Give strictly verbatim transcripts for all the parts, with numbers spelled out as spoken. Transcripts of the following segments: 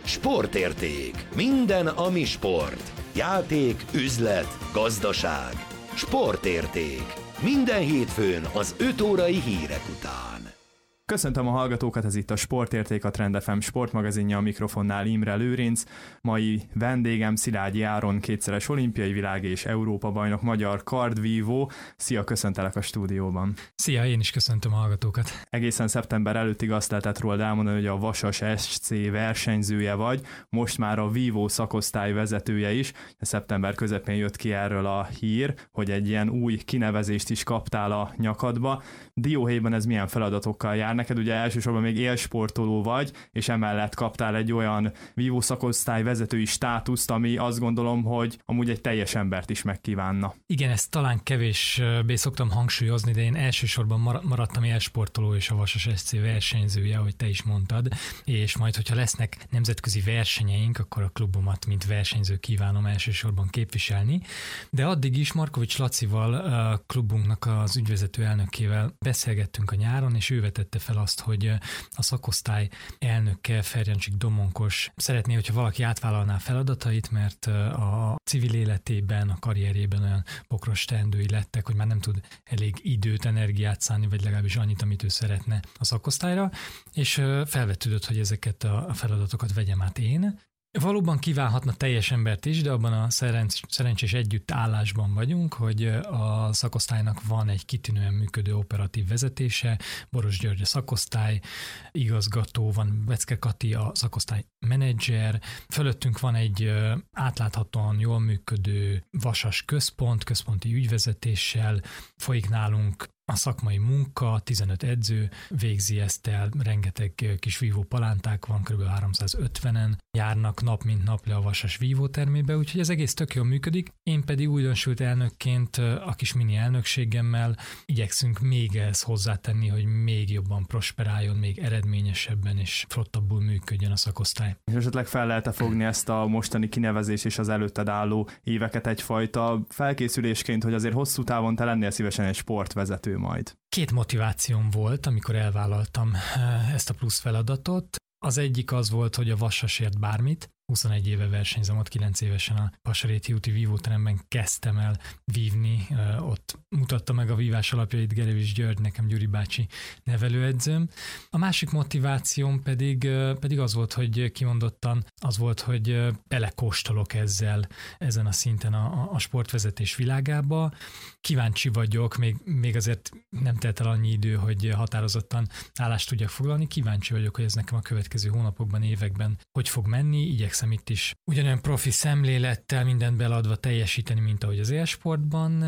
Sportérték. Minden, ami sport. Játék, üzlet, gazdaság. Sportérték. Minden hétfőn az öt órai hírek után. Köszöntöm a hallgatókat, ez itt a Sportérték, a Trend ef em sportmagazinja, a mikrofonnál Imre Lőrinc. Mai vendégem Szilágyi Áron, kétszeres olimpiai világ és Európa bajnok, magyar kardvívó. Szia, köszöntelek a stúdióban. Szia, én is köszöntöm a hallgatókat. Egészen szeptember előttig azt lehetett rólad elmondani, hogy a Vasas es cé versenyzője vagy, most már a vívó szakosztály vezetője is. Szeptember közepén jött ki erről a hír, hogy egy ilyen új kinevezést is kaptál a nyakadba. Dióhéjban ez milyen feladatokkal jár? Neked ugye elsősorban még élsportoló vagy, és emellett kaptál egy olyan vívó szakosztály vezetői státuszt, ami azt gondolom, hogy amúgy egy teljes embert is megkívánna. Igen, ezt talán kevésbé szoktam hangsúlyozni, de én elsősorban maradtam élsportoló és a Vasas es cé versenyzője, ahogy te is mondtad, és majd, hogyha lesznek nemzetközi versenyeink, akkor a klubomat, mint versenyző kívánom elsősorban képviselni. De addig is Markovics Lacival, a klubunknak az ügyvezető elnökével beszélgettünk a nyáron, és ő vetette fel azt, hogy a szakosztály elnöke, Ferjancsik Domonkos szeretné, hogyha valaki átvállalná feladatait, mert a civil életében, a karrierjében olyan pokros teendői lettek, hogy már nem tud elég időt, energiát szánni, vagy legalábbis annyit, amit ő szeretne a szakosztályra, és felvetődött, hogy ezeket a feladatokat vegyem át én. Valóban kívánhatna teljes embert is, de abban a szerencs- szerencsés együttállásban vagyunk, hogy a szakosztálynak van egy kitűnően működő operatív vezetése, Boros György a szakosztály igazgató, van Vecke Kati a szakosztály menedzser, fölöttünk van egy átláthatóan jól működő Vasas központ, központi ügyvezetéssel, folyik nálunk a szakmai munka, tizenöt edző végzi ezt el, rengeteg kis vívó palánták van, kb. háromszázötvenen járnak nap mint nap le a Vasas vívótermébe, úgyhogy ez egész tök jól működik. Én pedig újdonsült elnökként a kis mini elnökségemmel igyekszünk még ehhez hozzátenni, hogy még jobban prosperáljon, még eredményesebben és flottabbul működjön a szakosztály. És esetleg fel lehet-e fogni ezt a mostani kinevezés és az előtted álló éveket egyfajta felkészülésként, hogy azért hosszú távon te lennél szívesen egy sportvezető majd? Két motivációm volt, amikor elvállaltam ezt a plusz feladatot. Az egyik az volt, hogy a Vasasért bármit. huszonegy éve versenyzem, ott kilenc évesen a Pasaréti úti vívóteremben kezdtem el vívni, ott mutatta meg a vívás alapjait Gerevics György, nekem Gyuri bácsi nevelőedzőm. A másik motivációm pedig, pedig az volt, hogy kimondottan az volt, hogy belekóstolok ezzel, ezen a szinten a, a sportvezetés világába. Kíváncsi vagyok, még, még azért nem telt el annyi idő, hogy határozottan állást tudjak foglalni. Kíváncsi vagyok, hogy ez nekem a következő hónapokban, években hogy fog menni. Igyekszem itt is ugyanolyan profi szemlélettel mindent beladva teljesíteni, mint ahogy az élsportban,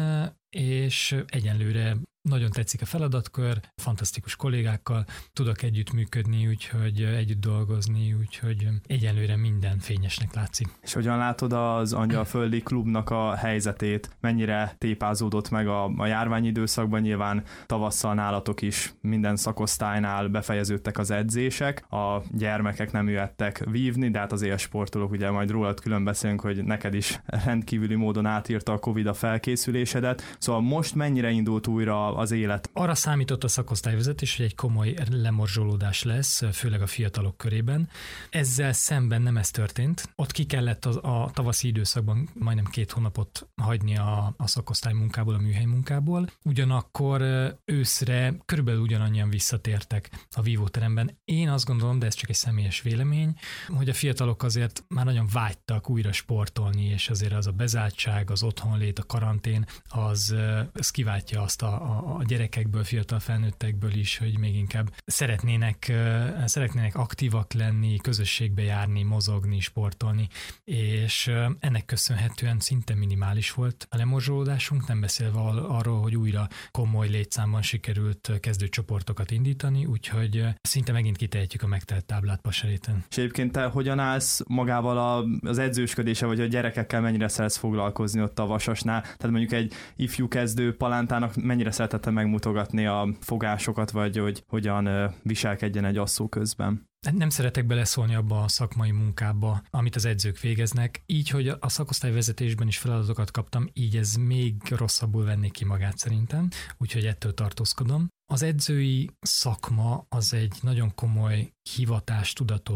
és egyenlőre nagyon tetszik a feladatkör, fantasztikus kollégákkal tudok együttműködni, úgyhogy együtt dolgozni, úgyhogy egyenlőre minden fényesnek látszik. És hogyan látod az Angyalföldi klubnak a helyzetét? Mennyire tépázódott meg a, a járványidőszakban? Nyilván tavasszal nálatok is minden szakosztálynál befejeződtek az edzések, a gyermekek nem jöttek vívni, de hát az élsportolók, ugye majd rólad külön beszélünk, hogy neked is rendkívüli módon átírta a Covid a felkészülésedet. Szóval most mennyire indult újra az élet? Arra számított a szakosztályvezetés, hogy egy komoly lemorzsolódás lesz, főleg a fiatalok körében. Ezzel szemben nem ez történt. Ott ki kellett a, a tavaszi időszakban majdnem két hónapot hagyni a, a szakosztály munkából, a műhely munkából. Ugyanakkor őszre körülbelül ugyanannyian visszatértek a vívóteremben. Én azt gondolom, de ez csak egy személyes vélemény, hogy a fiatalok azért már nagyon vágytak újra sportolni, és azért az a bezártság, az otthonlét, a karantén, az, az kiváltja azt a, a a gyerekekből, fiatal felnőttekből is, hogy még inkább szeretnének, szeretnének aktívak lenni, közösségbe járni, mozogni, sportolni, és ennek köszönhetően szinte minimális volt a lemorzsolódásunk, nem beszélve arról, hogy újra komoly létszámban sikerült kezdőcsoportokat indítani, úgyhogy szinte megint kitehetjük a megtelt táblát Pasaréten. És egyébként te hogyan állsz magával a, az edzősködése, vagy a gyerekekkel mennyire szeretsz foglalkozni ott a Vasasnál? Tehát mondjuk egy ifjú kezdő palántának mennyire szeretette megmutogatni a fogásokat, vagy hogy hogyan viselkedjen egy asszó közben? Nem szeretek beleszólni abba a szakmai munkába, amit az edzők végeznek, így, hogy a szakosztályvezetésben is feladatokat kaptam, így ez még rosszabbul vennék ki magát szerintem, úgyhogy ettől tartózkodom. Az edzői szakma az egy nagyon komoly hivatástudatot,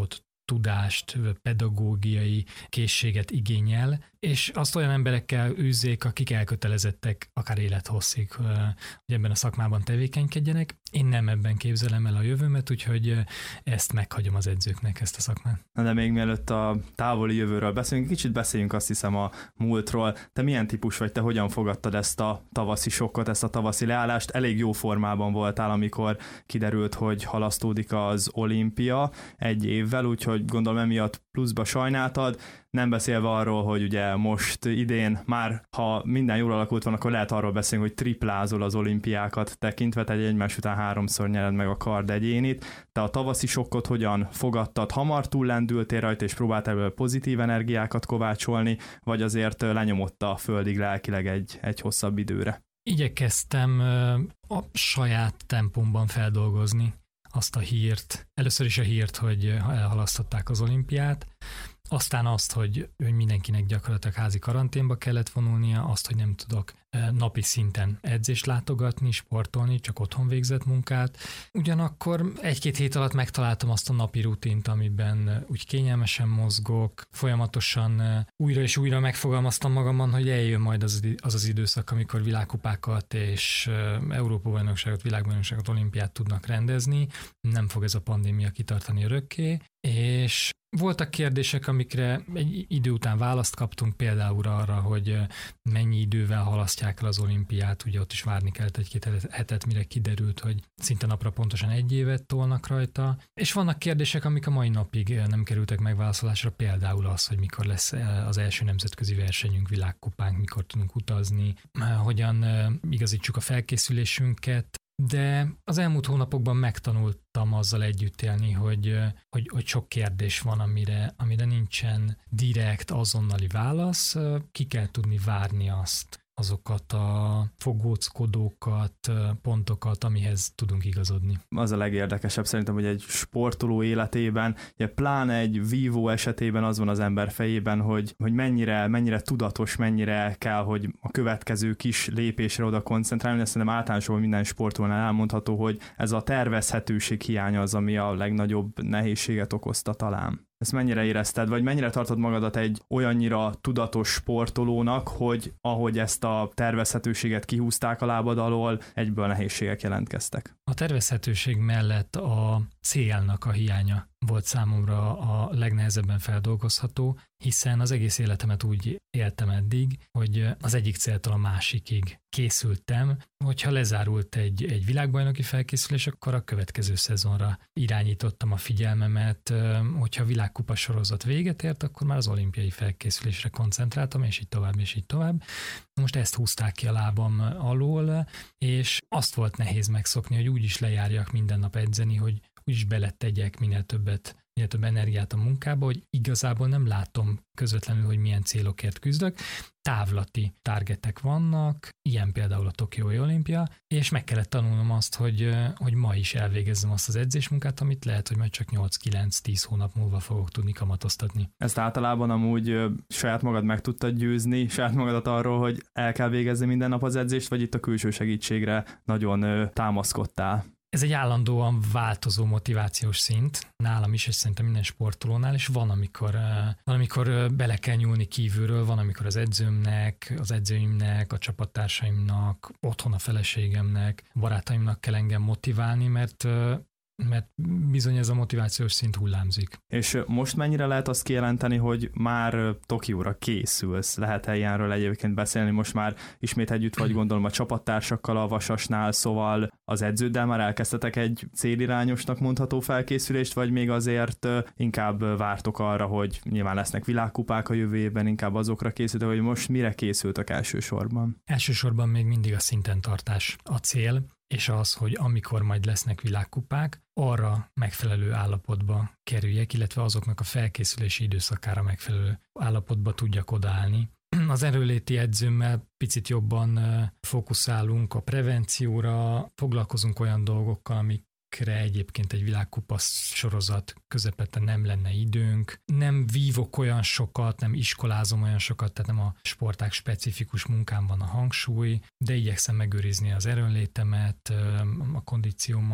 tudást, pedagógiai készséget igényel, és azt olyan emberekkel űzzék, akik elkötelezettek akár élethosszig, hogy ebben a szakmában tevékenykedjenek. Én nem ebben képzelem el a jövőmet, úgyhogy ezt meghagyom az edzőknek, ezt a szakmát. Na de még mielőtt a távoli jövőről beszélünk, kicsit beszéljünk azt hiszem a múltról. Te milyen típus vagy, te hogyan fogadtad ezt a tavaszi sokkot, ezt a tavaszi leállást? Elég jó formában voltál, amikor kiderült, hogy halasztódik az olimpia egy évvel, úgyhogy gondolom emiatt pluszba sajnáltad. Nem beszélve arról, hogy ugye most idén már, ha minden jól alakult van, akkor lehet arról beszélni, hogy triplázol az olimpiákat tekintve, tehát egymás után háromszor nyered meg a kard egyénit. Te a tavaszi sokkot hogyan fogadtad? Hamar túllendültél rajta, és próbáltál ebből pozitív energiákat kovácsolni, vagy azért lenyomott a földig lelkileg egy, egy hosszabb időre? Igyekeztem a saját tempómban feldolgozni azt a hírt. Először is a hírt, hogy elhalasztották az olimpiát, aztán azt, hogy, hogy mindenkinek gyakorlatilag házi karanténba kellett vonulnia, azt, hogy nem tudok napi szinten edzést látogatni, sportolni, csak otthon végzett munkát. Ugyanakkor egy-két hét alatt megtaláltam azt a napi rutint, amiben úgy kényelmesen mozgok, folyamatosan újra és újra megfogalmaztam magamban, hogy eljön majd az az, az időszak, amikor világkupákat és Európa-bajnokságot, világbajnokságot, olimpiát tudnak rendezni. Nem fog ez a pandémia kitartani örökké, és voltak kérdések, amikre egy idő után választ kaptunk, például arra, hogy mennyi idővel halasztják el az olimpiát, ugye ott is várni kellett egy-két hetet, mire kiderült, hogy szinte napra pontosan egy évet tolnak rajta. És vannak kérdések, amik a mai napig nem kerültek megválaszolásra, például az, hogy mikor lesz az első nemzetközi versenyünk, világkupánk, mikor tudunk utazni, hogyan igazítsuk a felkészülésünket. De az elmúlt hónapokban megtanultam azzal együtt élni, hogy, hogy, hogy sok kérdés van, amire, amire nincsen direkt, azonnali válasz. Ki kell tudni várni azt, azokat a fogóckodókat, pontokat, amihez tudunk igazodni. Az a legérdekesebb szerintem, hogy egy sportoló életében, ugye pláne egy vívó esetében az van az ember fejében, hogy, hogy mennyire, mennyire tudatos, mennyire kell, hogy a következő kis lépésre oda koncentrálni. Ezt szerintem általánosan minden sportolónál elmondható, hogy ez a tervezhetőség hiánya az, ami a legnagyobb nehézséget okozta talán. Ezt mennyire érezted, vagy mennyire tartod magadat egy olyannyira tudatos sportolónak, hogy ahogy ezt a tervezhetőséget kihúzták a lábad alól, egyből nehézségek jelentkeztek? A tervezhetőség mellett a célnak a hiánya volt számomra a legnehezebben feldolgozható, hiszen az egész életemet úgy éltem eddig, hogy az egyik céltól a másikig készültem. Hogyha lezárult egy, egy világbajnoki felkészülés, akkor a következő szezonra irányítottam a figyelmemet. Hogyha a világkupa sorozat véget ért, akkor már az olimpiai felkészülésre koncentráltam, és így tovább, és így tovább. Most ezt húzták ki a lábam alól, és azt volt nehéz megszokni, hogy úgy is lejárjak minden nap edzeni, hogy úgyis beletegyek minél többet, minél több energiát a munkába, hogy igazából nem látom közvetlenül, hogy milyen célokért küzdök. Távlati targetek vannak, ilyen például a Tokiói olimpia, és meg kellett tanulnom azt, hogy, hogy ma is elvégezzem azt az edzésmunkát, amit lehet, hogy majd csak nyolc-kilenc-tíz hónap múlva fogok tudni kamatoztatni. Ezt általában amúgy saját magad meg tudtad győzni, saját magadat arról, hogy el kell végezni minden nap az edzést, vagy itt a külső segítségre nagyon támaszkodtál? Ez egy állandóan változó motivációs szint, nálam is, és szerintem minden sportolónál, és van, amikor, van, amikor bele kell nyúlni kívülről, van, amikor az edzőmnek, az edzőimnek, a csapattársaimnak, otthon a feleségemnek, barátaimnak kell engem motiválni, mert mert bizony ez a motivációs szint hullámzik. És most mennyire lehet azt kijelenteni, hogy már Tokióra készülsz? Lehet-e ilyenről egyébként beszélni? Most már ismét együtt vagy, gondolom, a csapattársakkal a Vasasnál, szóval az edződdel már elkezdtetek egy célirányosnak mondható felkészülést, vagy még azért inkább vártok arra, hogy nyilván lesznek világkupák a jövő évben, inkább azokra készültek, hogy most mire készültök elsősorban? Elsősorban még mindig a szinten tartás a cél, és az, hogy amikor majd lesznek világkupák, arra megfelelő állapotba kerüljek, illetve azoknak a felkészülési időszakára megfelelő állapotba tudjak odaállni. Az erőléti edzőmmel picit jobban fókuszálunk a prevencióra, foglalkozunk olyan dolgokkal, amik egyébként egy világkupa sorozat közepette nem lenne időnk. Nem vívok olyan sokat, nem iskolázom olyan sokat, tehát nem a sportág specifikus munkám van a hangsúly, de igyekszem megőrizni az erőnlétemet, a kondíciómat,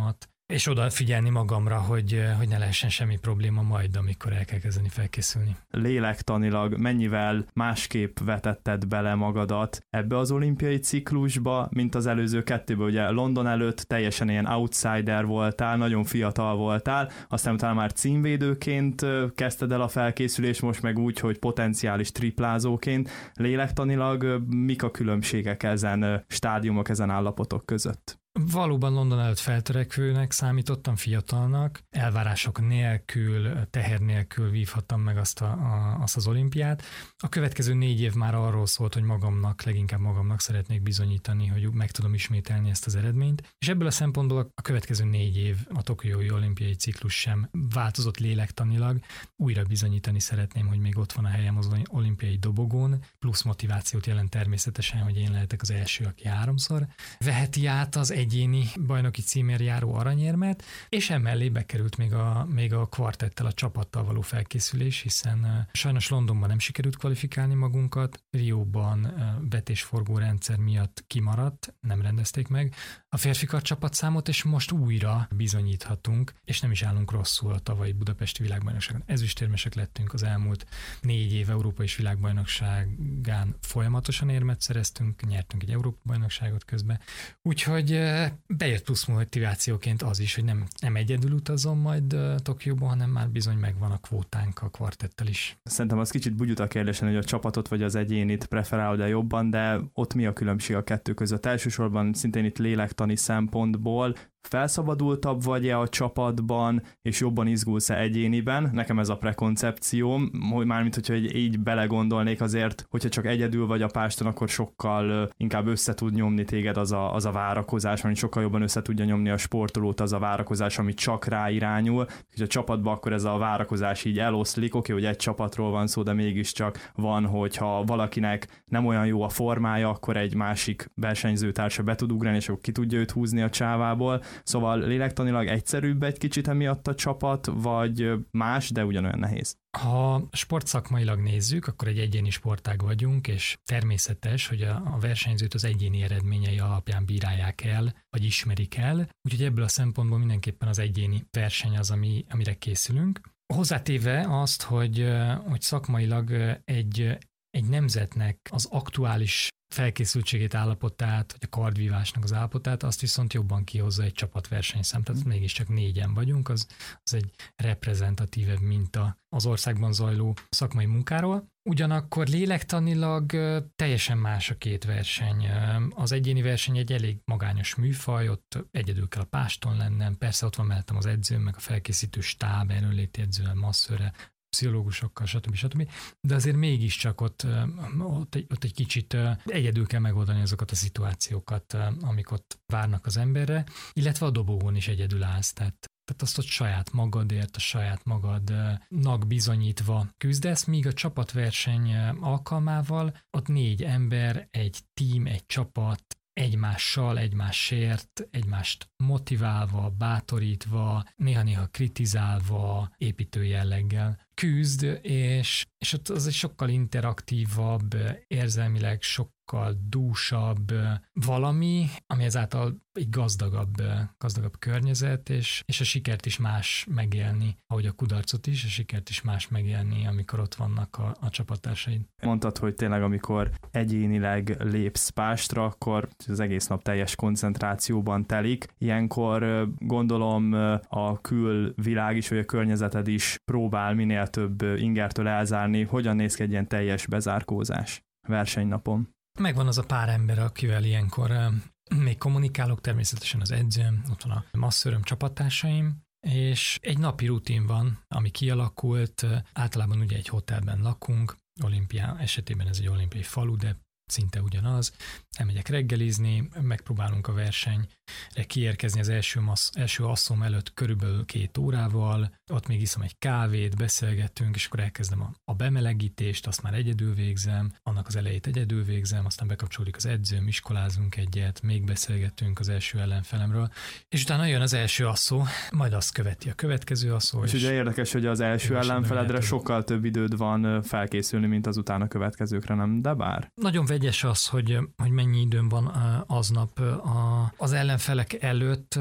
És odafigyelni magamra, hogy, hogy ne lehessen semmi probléma majd, amikor el kell kezdeni felkészülni. Lélektanilag mennyivel másképp vetetted bele magadat ebbe az olimpiai ciklusba, mint az előző kettőbe? Ugye London előtt teljesen ilyen outsider voltál, nagyon fiatal voltál, aztán utána már címvédőként kezdted el a felkészülést, most meg úgy, hogy potenciális triplázóként. Lélektanilag mik a különbségek ezen stádiumok, ezen állapotok között? Valóban London előtt feltörekvőnek számítottam, fiatalnak, elvárások nélkül, teher nélkül vívhattam meg azt, a, a, azt az olimpiát. A következő négy év már arról szólt, hogy magamnak, leginkább magamnak szeretnék bizonyítani, hogy meg tudom ismételni ezt az eredményt. És ebből a szempontból a következő négy év, a tokiói olimpiai ciklus sem változott lélektanilag. Újra bizonyítani szeretném, hogy még ott van a helyem az olimpiai dobogón, plusz motivációt jelent természetesen, hogy én lehetek az első, aki háromszor veheti át az egyéni bajnoki címért járó aranyérmet, és emellé bekerült még a, még a kvartettel, a csapattal való felkészülés, hiszen uh, sajnos Londonban nem sikerült kvalifikálni magunkat, Rióban uh, vetésforgó rendszer miatt kimaradt, nem rendezték meg a férfi karcsapatszámot, és most újra bizonyíthatunk, és nem is állunk rosszul a tavalyi budapesti világbajnokságon. Ezüstérmesek lettünk az elmúlt négy év Európai és világbajnokságán, folyamatosan érmet szereztünk, nyertünk egy Európa bajnokságot közben, úgyhogy bejött plusz motivációként az is, hogy nem, nem egyedül utazom majd uh, Tokióban, hanem már bizony megvan a kvótánk a kvartettel is. Szerintem az kicsit bugyut a kérdésen, hogy a csapatot vagy az egyénit preferálod-e jobban, de ott mi a különbség a kettő között? Elsősorban szintén itt lélektani szempontból felszabadultabb vagy-e a csapatban, és jobban izgulsz-e egyéniben? Nekem ez a prekoncepcióm, hogy mármint, hogyha így belegondolnék azért, hogyha csak egyedül vagy a páston, akkor sokkal inkább össze tud nyomni téged az a, az a várakozás, mert sokkal jobban össze tudja nyomni a sportolót az a várakozás, ami csak rá irányul. És a csapatban akkor ez a várakozás így eloszlik, oké, hogy egy csapatról van szó, de mégiscsak van, hogyha valakinek nem olyan jó a formája, akkor egy másik versenyzőtársa be tud ugrani, és akkor ki tudja őt húzni a csávából. Szóval lélektanilag egyszerűbb egy kicsit emiatt a csapat, vagy más, de ugyanolyan nehéz? Ha sportszakmailag nézzük, akkor egy egyéni sportág vagyunk, és természetes, hogy a, a versenyzőt az egyéni eredményei alapján bírálják el, vagy ismerik el, úgyhogy ebből a szempontból mindenképpen az egyéni verseny az, ami, amire készülünk. Hozzátéve azt, hogy, hogy szakmailag egy, egy nemzetnek az aktuális felkészültségét, állapotát, vagy a kardvívásnak az állapotát, azt viszont jobban kihozza egy csapatversenyszám, tehát mégiscsak négyen vagyunk, az, az egy reprezentatívebb minta az országban zajló szakmai munkáról. Ugyanakkor lélektanilag teljesen más a két verseny. Az egyéni verseny egy elég magányos műfaj, ott egyedül kell a páston lennem, persze ott van mellettem az edzőm, meg a felkészítő stáb, erőnléti edzővel, masszőrrel, pszichológusokkal, stb. stb. De azért mégiscsak ott, ott, egy, ott egy kicsit egyedül kell megoldani azokat a szituációkat, amik ott várnak az emberre, illetve a dobogón is egyedül állsz, tehát Tehát azt ott saját magadért, a saját magadnak bizonyítva küzdesz, míg a csapatverseny alkalmával ott négy ember, egy tím, egy csapat, egymással, egymásért, egymást motiválva, bátorítva, néha-néha kritizálva, építő jelleggel küzd, és, és ott az egy sokkal interaktívabb, érzelmileg sokkal dúsabb valami, ami ezáltal egy gazdagabb, gazdagabb környezet, és, és a sikert is más megélni, ahogy a kudarcot is, a sikert is más megélni, amikor ott vannak a, a csapattársaid. Mondtad, hogy tényleg amikor egyénileg lépsz pástra, akkor az egész nap teljes koncentrációban telik. Ilyenkor gondolom a külvilág is, vagy a környezeted is próbál minél több ingertől elzárni. Hogyan néz ki egy ilyen teljes bezárkózás versenynapon? Megvan az a pár ember, akivel ilyenkor még kommunikálok, természetesen az edzőm, ott van a masszöröm, csapattársaim, és egy napi rutin van, ami kialakult, általában ugye egy hotelben lakunk, Olimpia esetében ez egy olimpiai falu, de szinte ugyanaz. Elmegyek reggelizni, megpróbálunk a versenyre kiérkezni az első, massz, első asszom előtt körülbelül két órával, ott még iszom egy kávét, beszélgetünk, és akkor elkezdem a, a bemelegítést, azt már egyedül végzem, annak az elejét egyedül végzem, aztán bekapcsolódik az edzőm, iskolázunk egyet, még beszélgetünk az első ellenfelemről, és utána jön az első asszó, majd azt követi a következő asszó. És, és ugye érdekes, hogy az első ellenfeledre sokkal több időd van felkészülni, mint az utána következőkre, nem? De bár? Nagyon vegyes az, hogy, hogy mennyi időm van aznap a, az ellenfelek előtt.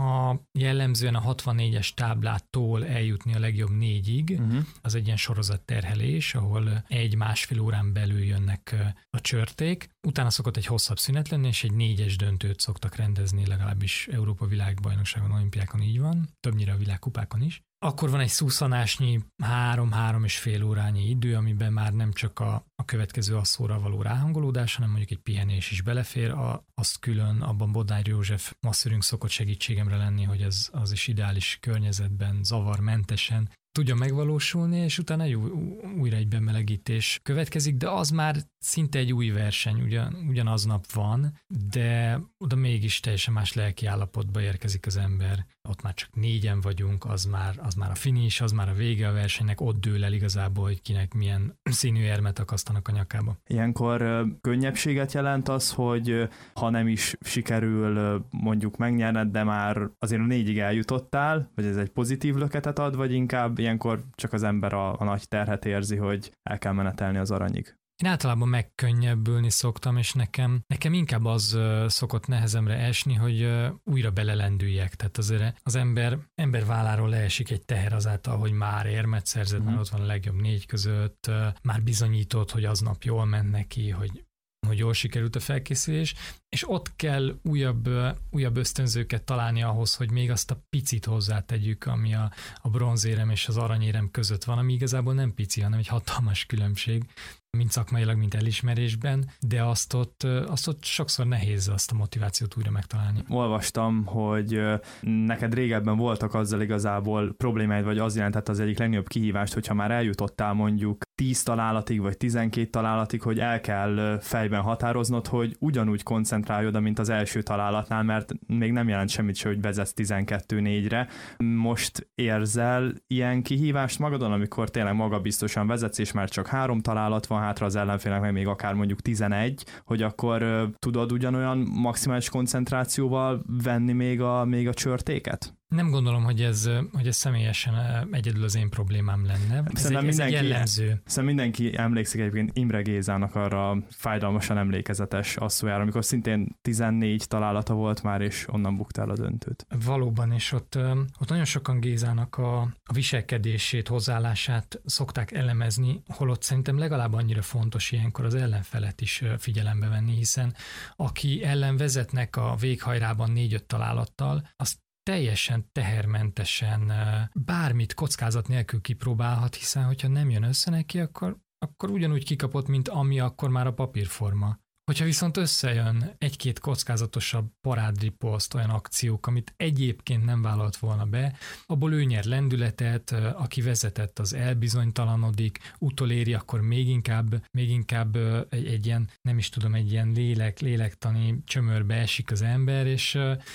A jellemzően a hatvannégyes táblától eljutni a legjobb négyig, uh-huh. az egy ilyen sorozatterhelés, ahol egy-másfél órán belül jönnek a csörték. Utána szokott egy hosszabb szünet lenni, és egy négyes döntőt szoktak rendezni, legalábbis Európa világbajnokságon, olimpiákon így van, többnyire a világkupákon is. Akkor van egy szuszanásnyi három-három és fél órányi idő, amiben már nem csak a, a következő asszóra való ráhangolódás, hanem mondjuk egy pihenés is belefér. A, azt külön abban Bodnár József masszörünk szokott segítségemre lenni, hogy ez az is ideális környezetben, zavarmentesen tudja megvalósulni, és utána egy újra egy bemelegítés következik, de az már szinte egy új verseny, ugyan, ugyanaznap van, de oda mégis teljesen más lelki állapotba érkezik az ember. Ott már csak négyen vagyunk, az már, az már a finish, az már a vége a versenynek, ott dől el igazából, hogy kinek milyen színű érmet akasztanak a nyakába. Ilyenkor könnyebbséget jelent az, hogy ha nem is sikerül mondjuk megnyerned, de már azért a négyig eljutottál, vagy ez egy pozitív löketet ad, vagy inkább ilyenkor csak az ember a, a nagy terhet érzi, hogy el kell menetelni az aranyig? Én általában megkönnyebbülni szoktam, és nekem, nekem inkább az uh, szokott nehezemre esni, hogy uh, újra belelendüljek. Tehát azért az ember, ember válláról leesik egy teher azáltal, hogy már érmet szerzett, mm. már ott van a legjobb négy között, uh, már bizonyított, hogy aznap jól ment neki, hogy hogy jól sikerült a felkészülés, és ott kell újabb, újabb ösztönzőket találni ahhoz, hogy még azt a picit hozzátegyük, ami a, a bronzérem és az aranyérem között van, ami igazából nem pici, hanem egy hatalmas különbség, mint szakmailag, mint elismerésben, de azt ott, azt ott sokszor nehéz azt a motivációt újra megtalálni. Olvastam, hogy neked régebben voltak azzal igazából problémáid, vagy az jelentett az egyik legnagyobb kihívást, hogyha már eljutottál mondjuk tíz találatig, vagy tizenkét találatig, hogy el kell fejben határoznod, hogy ugyanúgy koncentrálj oda, mint az első találatnál, mert még nem jelent semmit se, hogy vezetsz tizenkettő négyre. Most érzel ilyen kihívást magadon, amikor tényleg magabiztosan vezetsz, és már csak három találat van hátra, az ellenfélnek meg még akár mondjuk tizenegy, hogy akkor uh, tudod ugyanolyan maximális koncentrációval venni még a, még a csörtéket? Nem gondolom, hogy ez, hogy ez személyesen egyedül az én problémám lenne. Ez egy, ez egy jellemző. Szerintem mindenki emlékszik egyébként Imre Gézának arra fájdalmasan emlékezetes asszójára, amikor szintén tizennégy találata volt már, és onnan buktál a döntőt. Valóban, és ott, ott nagyon sokan Gézának a, a viselkedését, hozzáállását szokták elemezni, holott szerintem legalább annyira fontos ilyenkor az ellenfelet is figyelembe venni, hiszen aki ellen vezetnek a véghajrában négy-öt találattal, azt teljesen tehermentesen bármit kockázat nélkül kipróbálhat, hiszen hogyha nem jön össze neki, akkor, akkor ugyanúgy kikapott, mint ami akkor már a papírforma. Hogyha viszont összejön egy-két kockázatosabb parádriposzt, olyan akciók, amit egyébként nem vállalt volna be, abból ő nyer lendületet, aki vezetett, az elbizonytalanodik, utoléri, akkor még inkább, még inkább egy, egy ilyen, nem is tudom, egy ilyen lélek, lélektani csömörbe esik az ember, és,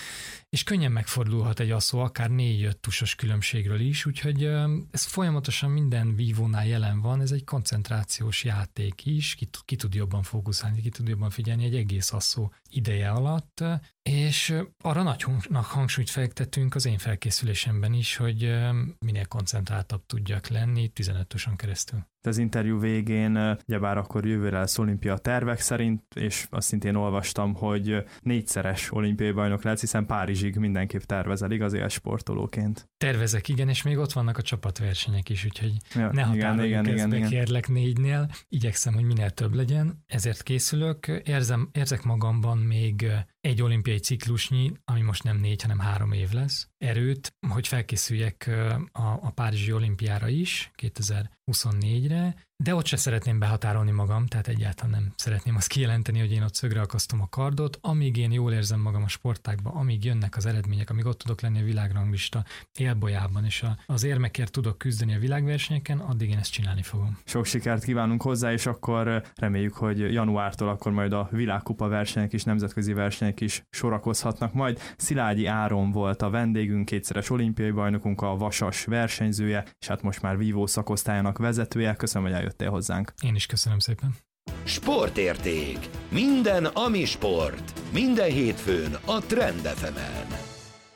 és könnyen megfordulhat egy asszó, akár négy-öt tusos különbségről is, úgyhogy ez folyamatosan minden vívónál jelen van, ez egy koncentrációs játék is, ki, ki tud jobban fókuszálni, ki tud jobban figyelni egy egész asszó ideje alatt, és arra nagy hangsúlyt fektetünk az én felkészülésemben is, hogy minél koncentráltabb tudjak lenni tizenötösen keresztül. Az interjú végén, ugyebár akkor jövőre lesz olimpia tervek szerint, és azt szintén olvastam, hogy négyszeres olimpiai bajnok lesz, hiszen Párizsig mindenképp tervezel, igaz, élsportolóként. Tervezek, igen, és még ott vannak a csapatversenyek is, úgyhogy ja, ne határoljunk ezt be, igen. kérlek négynél. Igyekszem, hogy minél több legyen, ezért készülök. Érzem, érzek magamban még egy olimpiai ciklusnyi, ami most nem négy, hanem három év lesz, erőt, hogy felkészüljek a, a Párizsi olimpiára is, kétezer-huszonnégyre, de ott se szeretném behatárolni magam, tehát egyáltalán nem szeretném azt kijelenteni, hogy én ott szögre akasztom a kardot, amíg én jól érzem magam a sportágban, amíg jönnek az eredmények, amíg ott tudok lenni a világranglista élbolyában, és a, az érmekért tudok küzdeni a világversenyeken, addig én ezt csinálni fogom. Sok sikert kívánunk hozzá, és akkor reméljük, hogy januártól akkor majd a világkupa versenyek és nemzetközi versenyek is sorakozhatnak majd. Szilágyi Áron volt a vendégünk, kétszeres olimpiai bajnokunk, a vasas versenyzője, és hát most már vívó szakosztályának vezetője. Köszönöm, hogy eljöttél hozzánk. Én is köszönöm szépen. Sportérték. Minden, ami sport. Minden hétfőn a Trend ef emen.